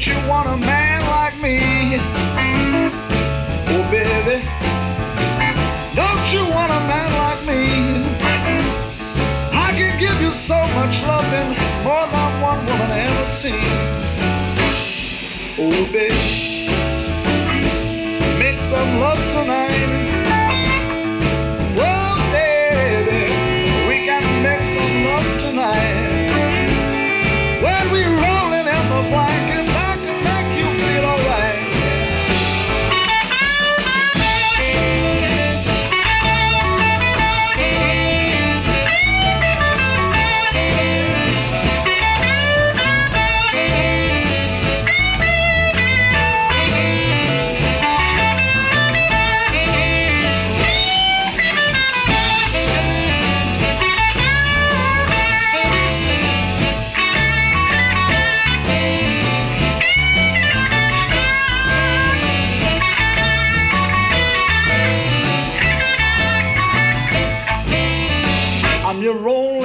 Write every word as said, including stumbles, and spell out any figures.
you want a man like me? Oh, baby, don't you want a man like me? I can give you so much loving, more than one woman ever seen. Oh, baby, make some love tonight. Well, baby, we can make some love tonight. When we rolling in the blanket, I can make you feel alright. I'm your role